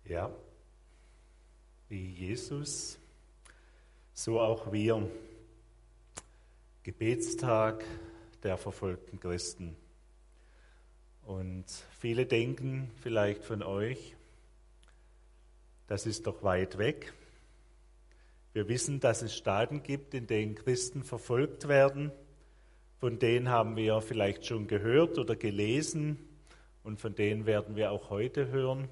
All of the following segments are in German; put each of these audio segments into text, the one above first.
Ja, wie Jesus, so auch wir. Gebetstag der verfolgten Christen. Und viele denken vielleicht von euch, das ist doch weit weg. Wir wissen, dass es Staaten gibt, in denen Christen verfolgt werden. Von denen haben wir vielleicht schon gehört oder gelesen und von denen werden wir auch heute hören.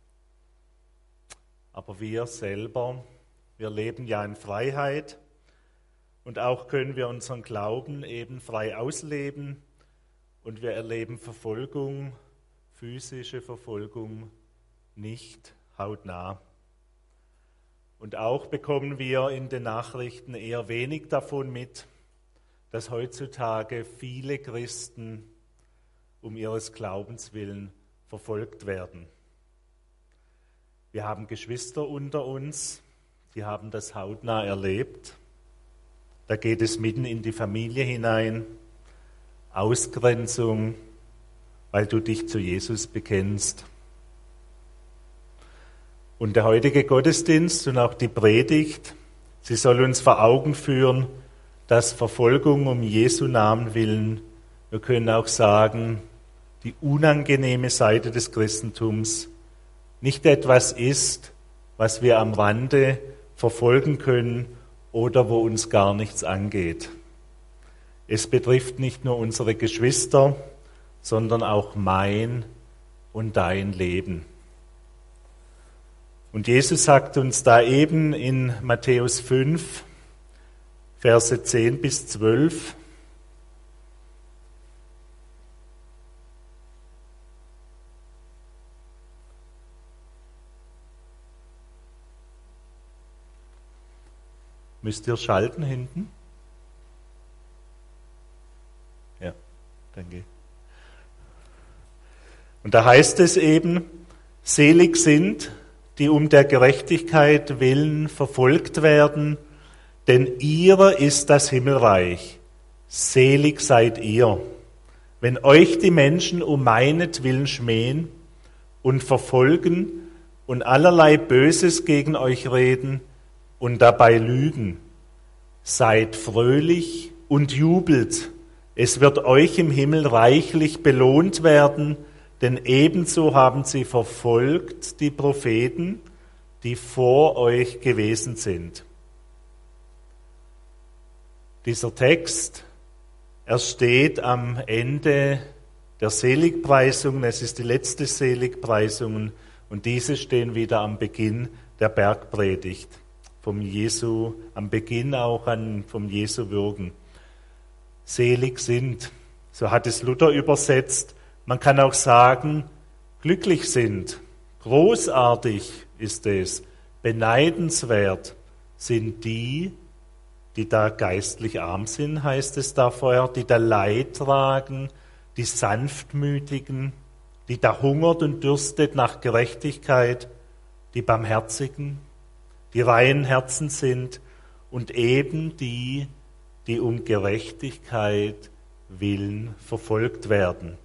Aber wir selber, wir leben ja in Freiheit und auch können wir unseren Glauben eben frei ausleben und wir erleben Verfolgung, physische Verfolgung nicht hautnah. Und auch bekommen wir in den Nachrichten eher wenig davon mit, dass heutzutage viele Christen um ihres Glaubens willen verfolgt werden. Wir haben Geschwister unter uns, die haben das hautnah erlebt. Da geht es mitten in die Familie hinein. Ausgrenzung, weil du dich zu Jesus bekennst. Und der heutige Gottesdienst und auch die Predigt, sie soll uns vor Augen führen, dass Verfolgung um Jesu Namen willen, wir können auch sagen, die unangenehme Seite des Christentums, nicht etwas ist, was wir am Rande verfolgen können oder wo uns gar nichts angeht. Es betrifft nicht nur unsere Geschwister, sondern auch mein und dein Leben. Und Jesus sagt uns da eben in Matthäus 5, Verse 10 bis 12, müsst ihr schalten hinten? Ja, danke. Und da heißt es eben, selig sind, die um der Gerechtigkeit willen verfolgt werden, denn ihrer ist das Himmelreich. Selig seid ihr, wenn euch die Menschen um meinetwillen schmähen und verfolgen und allerlei Böses gegen euch reden und dabei lügen. Seid fröhlich und jubelt, es wird euch im Himmel reichlich belohnt werden, denn ebenso haben sie verfolgt die Propheten, die vor euch gewesen sind. Dieser Text, er steht am Ende der Seligpreisungen, es ist die letzte Seligpreisung und diese stehen wieder am Beginn der Bergpredigt. Vom Jesu, am Beginn auch vom Jesu Wirken. Selig sind, so hat es Luther übersetzt. Man kann auch sagen, glücklich sind, großartig ist es, beneidenswert sind die da geistlich arm sind, heißt es da vorher, die da Leid tragen, die Sanftmütigen, die da hungert und dürstet nach Gerechtigkeit, die Barmherzigen, die reinen Herzen sind und eben die um Gerechtigkeit willen verfolgt werden.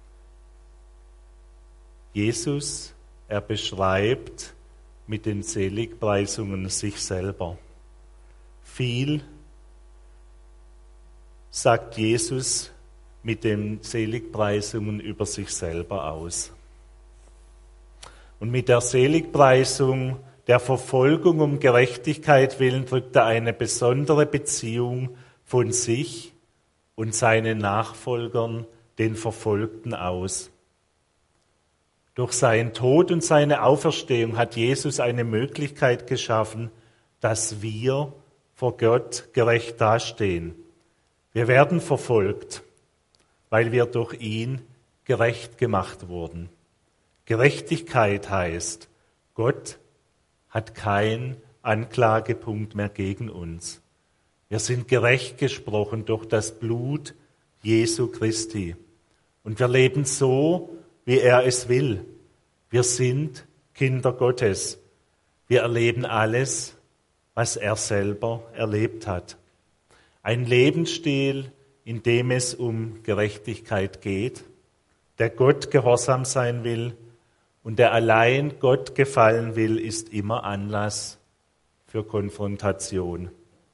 Jesus, er beschreibt mit den Seligpreisungen sich selber. Viel sagt Jesus mit den Seligpreisungen über sich selber aus. Und mit der Seligpreisung der Verfolgung um Gerechtigkeit willen drückt er eine besondere Beziehung von sich und seinen Nachfolgern, den Verfolgten, aus. Durch seinen Tod und seine Auferstehung hat Jesus eine Möglichkeit geschaffen, dass wir vor Gott gerecht dastehen. Wir werden verfolgt, weil wir durch ihn gerecht gemacht wurden. Gerechtigkeit heißt, Gott hat keinen Anklagepunkt mehr gegen uns. Wir sind gerecht gesprochen durch das Blut Jesu Christi. Und wir leben so, wie er es will. Wir sind Kinder Gottes. Wir erleben alles, was er selber erlebt hat. Ein Lebensstil, in dem es um Gerechtigkeit geht, der Gott gehorsam sein will Und der allein Gott gefallen will, ist immer Anlass für Konfrontation.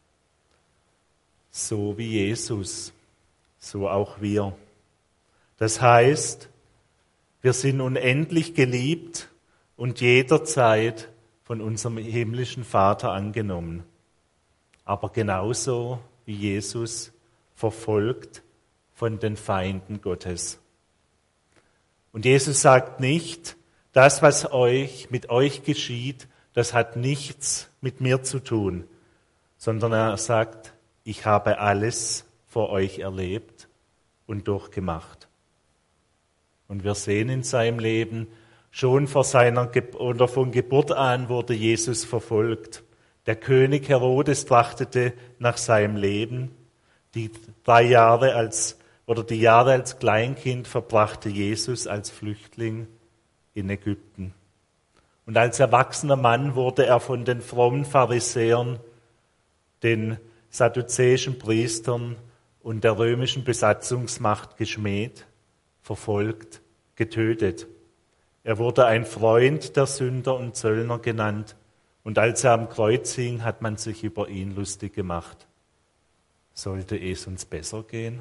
So wie Jesus, so auch wir. Das heißt, wir sind unendlich geliebt und jederzeit von unserem himmlischen Vater angenommen. Aber genauso wie Jesus verfolgt von den Feinden Gottes. Und Jesus sagt nicht, das, was mit euch geschieht, das hat nichts mit mir zu tun, sondern er sagt, ich habe alles vor euch erlebt und durchgemacht. Und wir sehen in seinem Leben, schon von Geburt an wurde Jesus verfolgt. Der König Herodes trachtete nach seinem Leben. Die Jahre als Kleinkind verbrachte Jesus als Flüchtling in Ägypten. Und als erwachsener Mann wurde er von den frommen Pharisäern, den sadduzäischen Priestern und der römischen Besatzungsmacht geschmäht, verfolgt, getötet. Er wurde ein Freund der Sünder und Zöllner genannt. Und als er am Kreuz hing, hat man sich über ihn lustig gemacht. Sollte es uns besser gehen?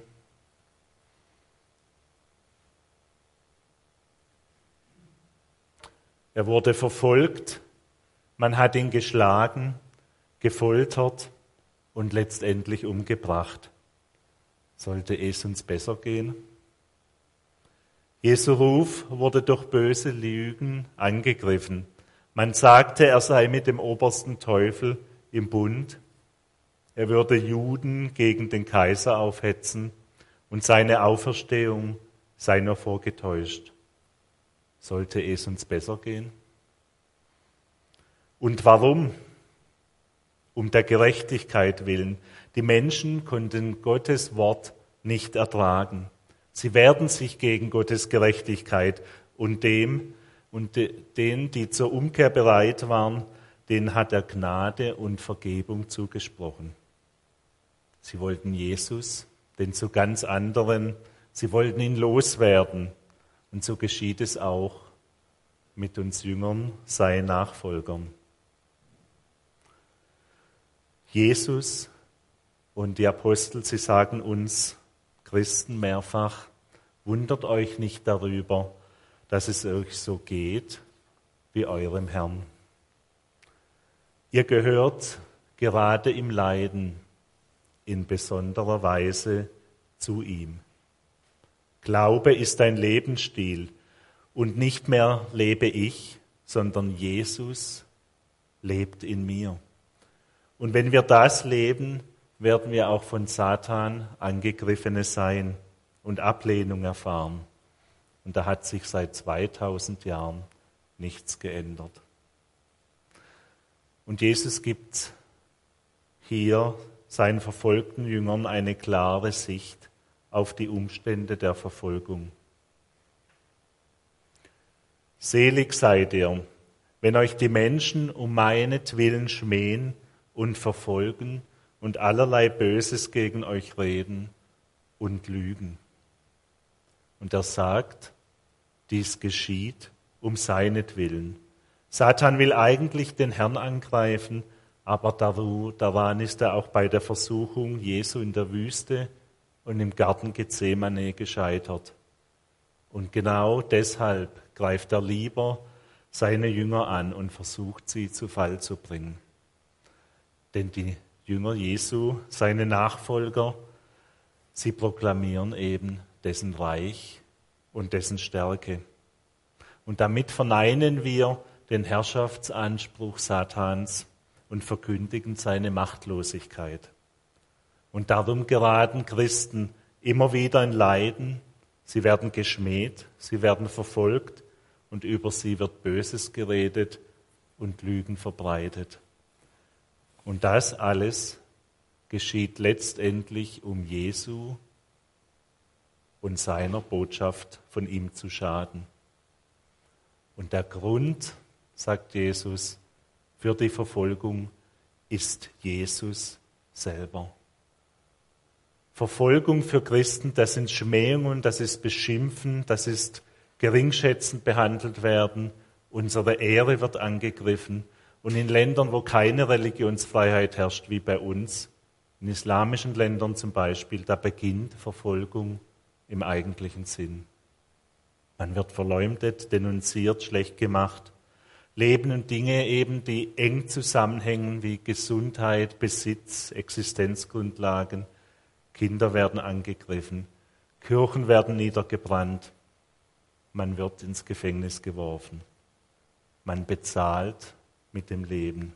Er wurde verfolgt, man hat ihn geschlagen, gefoltert und letztendlich umgebracht. Sollte es uns besser gehen? Jesu Ruf wurde durch böse Lügen angegriffen. Man sagte, er sei mit dem obersten Teufel im Bund. Er würde Juden gegen den Kaiser aufhetzen und seine Auferstehung sei nur vorgetäuscht. Sollte es uns besser gehen? Und warum? Um der Gerechtigkeit willen. Die Menschen konnten Gottes Wort nicht ertragen. Sie wehrten sich gegen Gottes Gerechtigkeit und denen, die zur Umkehr bereit waren, denen hat er Gnade und Vergebung zugesprochen. Sie wollten Jesus, den zu ganz anderen, sie wollten ihn loswerden. Und so geschieht es auch mit uns Jüngern, seinen Nachfolgern. Jesus und die Apostel, sie sagen uns Christen mehrfach, wundert euch nicht darüber, dass es euch so geht wie eurem Herrn. Ihr gehört gerade im Leiden in besonderer Weise zu ihm. Glaube ist ein Lebensstil und nicht mehr lebe ich, sondern Jesus lebt in mir. Und wenn wir das leben, werden wir auch von Satan Angegriffene sein und Ablehnung erfahren. Und da hat sich seit 2000 Jahren nichts geändert. Und Jesus gibt hier seinen verfolgten Jüngern eine klare Sicht auf die Umstände der Verfolgung. Selig seid ihr, wenn euch die Menschen um meinetwillen schmähen und verfolgen und allerlei Böses gegen euch reden und lügen. Und er sagt, dies geschieht um seinetwillen. Satan will eigentlich den Herrn angreifen, aber daran ist er auch bei der Versuchung Jesu in der Wüste und im Garten Gethsemane gescheitert. Und genau deshalb greift er lieber seine Jünger an und versucht, sie zu Fall zu bringen. Denn die Jünger Jesu, seine Nachfolger, sie proklamieren eben dessen Reich und dessen Stärke. Und damit verneinen wir den Herrschaftsanspruch Satans und verkündigen seine Machtlosigkeit. Und darum geraten Christen immer wieder in Leiden. Sie werden geschmäht, sie werden verfolgt und über sie wird Böses geredet und Lügen verbreitet. Und das alles geschieht letztendlich um Jesu und seiner Botschaft von ihm zu schaden. Und der Grund, sagt Jesus, für die Verfolgung ist Jesus selber. Verfolgung für Christen, das sind Schmähungen, das ist Beschimpfen, das ist geringschätzend behandelt werden, unsere Ehre wird angegriffen. Und in Ländern, wo keine Religionsfreiheit herrscht, wie bei uns, in islamischen Ländern zum Beispiel, da beginnt Verfolgung im eigentlichen Sinn. Man wird verleumdet, denunziert, schlecht gemacht. Leben und Dinge eben, die eng zusammenhängen wie Gesundheit, Besitz, Existenzgrundlagen. Kinder werden angegriffen, Kirchen werden niedergebrannt. Man wird ins Gefängnis geworfen. Man bezahlt mit dem Leben.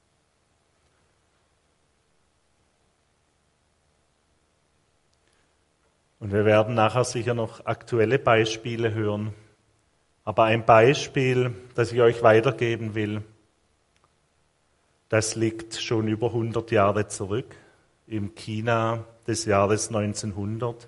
Und wir werden nachher sicher noch aktuelle Beispiele hören. Aber ein Beispiel, das ich euch weitergeben will, das liegt schon über 100 Jahre zurück, im China des Jahres 1900.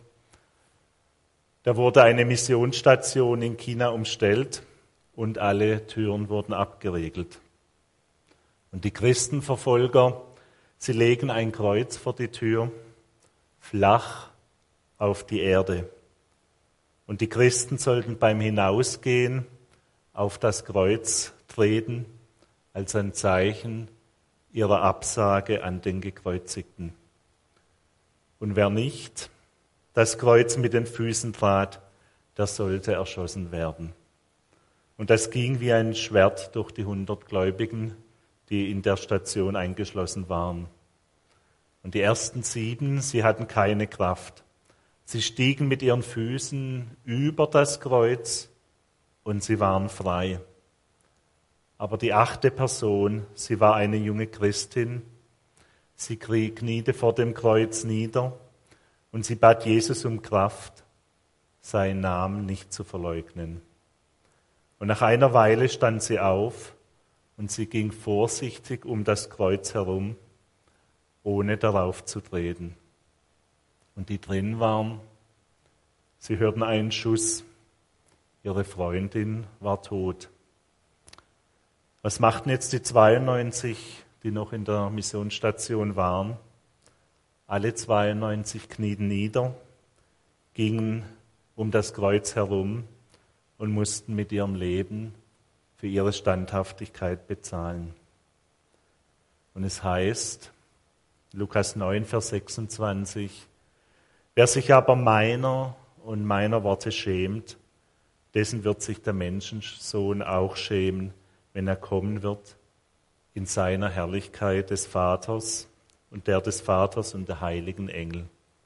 Da wurde eine Missionsstation in China umstellt und alle Türen wurden abgeriegelt. Und die Christenverfolger, sie legen ein Kreuz vor die Tür, flach auf die Erde. Und die Christen sollten beim Hinausgehen auf das Kreuz treten, als ein Zeichen ihrer Absage an den Gekreuzigten. Und wer nicht das Kreuz mit den Füßen trat, der sollte erschossen werden. Und das ging wie ein Schwert durch die 100 Gläubigen, die in der Station eingeschlossen waren. Und die ersten 7, sie hatten keine Kraft. Sie stiegen mit ihren Füßen über das Kreuz und sie waren frei. Aber die 8. Person, sie war eine junge Christin. Sie kniete vor dem Kreuz nieder und sie bat Jesus um Kraft, seinen Namen nicht zu verleugnen. Und nach einer Weile stand sie auf und sie ging vorsichtig um das Kreuz herum, ohne darauf zu treten. Und die drin waren, sie hörten einen Schuss. Ihre Freundin war tot. Was machten jetzt die 92, die noch in der Missionsstation waren? Alle 92 knieten nieder, gingen um das Kreuz herum und mussten mit ihrem Leben für ihre Standhaftigkeit bezahlen. Und es heißt, Lukas 9, Vers 26, wer sich aber meiner und meiner Worte schämt, dessen wird sich der Menschensohn auch schämen, wenn er kommen wird in seiner Herrlichkeit des Vaters und der des Vaters und der heiligen Engel.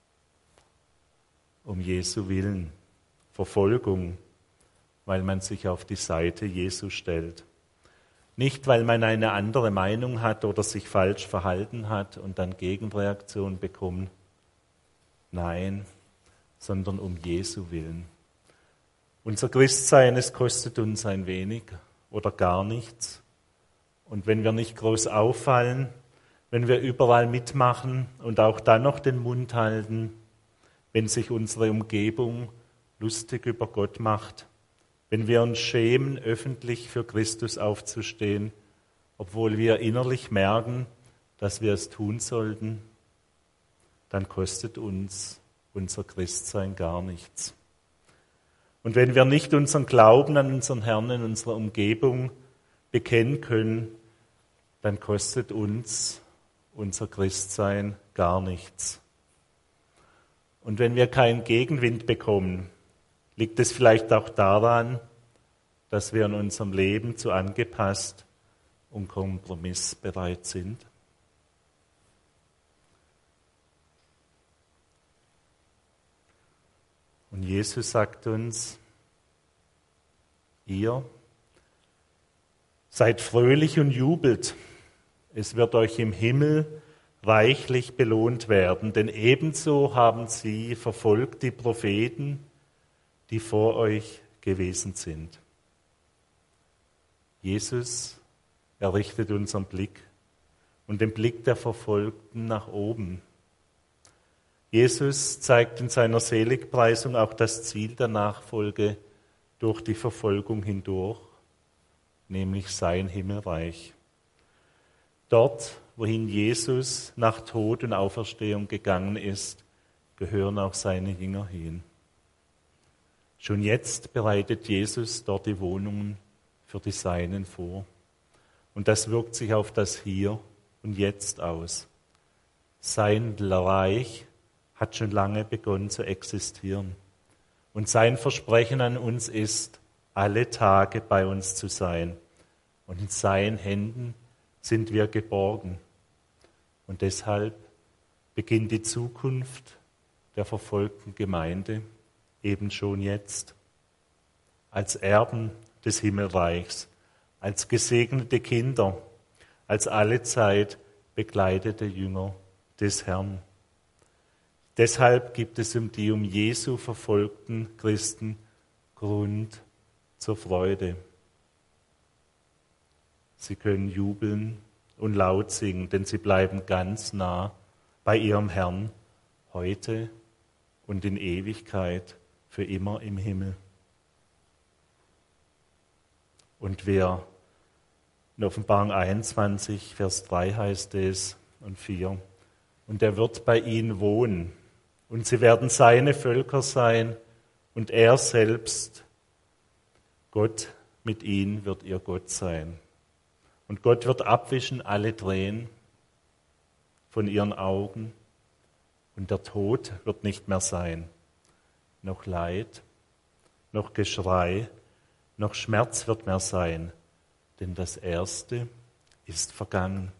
Um Jesu willen, Verfolgung, weil man sich auf die Seite Jesu stellt. Nicht, weil man eine andere Meinung hat oder sich falsch verhalten hat und dann Gegenreaktion bekommt. Nein, sondern um Jesu willen. Unser Christsein, es kostet uns ein wenig oder gar nichts. Und wenn wir nicht groß auffallen, wenn wir überall mitmachen und auch dann noch den Mund halten, wenn sich unsere Umgebung lustig über Gott macht, wenn wir uns schämen, öffentlich für Christus aufzustehen, obwohl wir innerlich merken, dass wir es tun sollten, dann kostet uns unser Christsein gar nichts. Und wenn wir nicht unseren Glauben an unseren Herrn in unserer Umgebung bekennen können, dann kostet uns unser Christsein gar nichts. Und wenn wir keinen Gegenwind bekommen, liegt es vielleicht auch daran, dass wir in unserem Leben zu angepasst und kompromissbereit sind. Und Jesus sagt uns, ihr seid fröhlich und jubelt. Es wird euch im Himmel reichlich belohnt werden, denn ebenso haben sie verfolgt die Propheten, die vor euch gewesen sind. Jesus errichtet unseren Blick und den Blick der Verfolgten nach oben. Jesus zeigt in seiner Seligpreisung auch das Ziel der Nachfolge durch die Verfolgung hindurch, nämlich sein Himmelreich. Dort, wohin Jesus nach Tod und Auferstehung gegangen ist, gehören auch seine Jünger hin. Schon jetzt bereitet Jesus dort die Wohnungen für die Seinen vor. Und das wirkt sich auf das Hier und Jetzt aus. Sein Reich hat schon lange begonnen zu existieren. Und sein Versprechen an uns ist, alle Tage bei uns zu sein. Und in seinen Händen sind wir geborgen. Und deshalb beginnt die Zukunft der verfolgten Gemeinde eben schon jetzt. Als Erben des Himmelreichs, als gesegnete Kinder, als allezeit begleitete Jünger des Herrn. Deshalb gibt es die um Jesu verfolgten Christen Grund zur Freude. Sie können jubeln und laut singen, denn sie bleiben ganz nah bei ihrem Herrn heute und in Ewigkeit für immer im Himmel. Und wer in Offenbarung 21, Vers 3 heißt es und 4, und er wird bei ihnen wohnen, und sie werden seine Völker sein, und er selbst, Gott mit ihnen, wird ihr Gott sein. Und Gott wird abwischen alle Tränen von ihren Augen, und der Tod wird nicht mehr sein, noch Leid, noch Geschrei, noch Schmerz wird mehr sein, denn das Erste ist vergangen.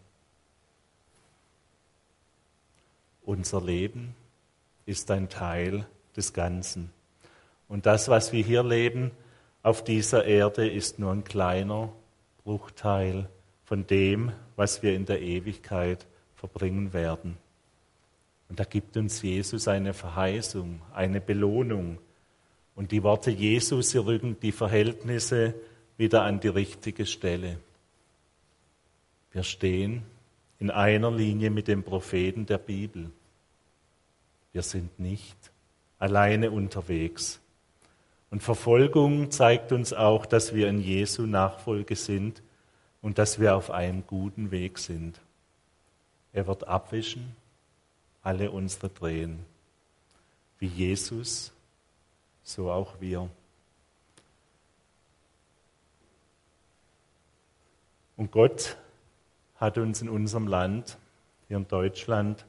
Unser Leben ist ein Teil des Ganzen. Und das, was wir hier leben auf dieser Erde, ist nur ein kleiner Bruchteil von dem, was wir in der Ewigkeit verbringen werden. Und da gibt uns Jesus eine Verheißung, eine Belohnung. Und die Worte Jesus, sie rücken die Verhältnisse wieder an die richtige Stelle. Wir stehen in einer Linie mit dem Propheten der Bibel. Wir sind nicht alleine unterwegs. Und Verfolgung zeigt uns auch, dass wir in Jesu Nachfolge sind und dass wir auf einem guten Weg sind. Er wird abwischen alle unsere Tränen. Wie Jesus, so auch wir. Und Gott hat uns in unserem Land, hier in Deutschland,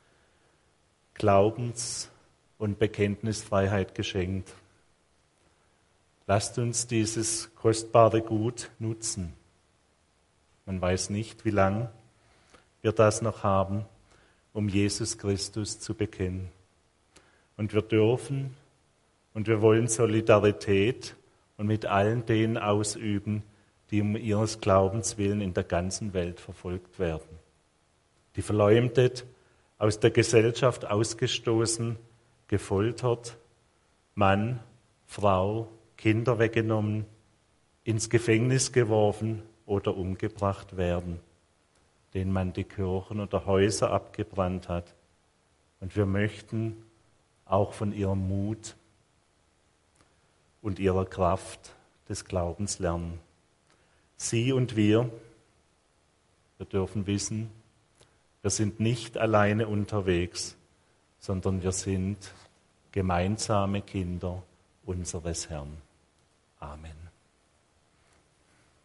Glaubens- und Bekenntnisfreiheit geschenkt. Lasst uns dieses kostbare Gut nutzen. Man weiß nicht, wie lange wir das noch haben, um Jesus Christus zu bekennen. Und wir dürfen und wir wollen Solidarität und mit allen denen ausüben, die um ihres Glaubens willen in der ganzen Welt verfolgt werden. Die verleumdet, aus der Gesellschaft ausgestoßen, gefoltert, Mann, Frau, Kinder weggenommen, ins Gefängnis geworfen oder umgebracht werden, denen man die Kirchen oder Häuser abgebrannt hat. Und wir möchten auch von ihrem Mut und ihrer Kraft des Glaubens lernen. Sie und wir dürfen wissen, wir sind nicht alleine unterwegs, sondern wir sind gemeinsame Kinder unseres Herrn. Amen.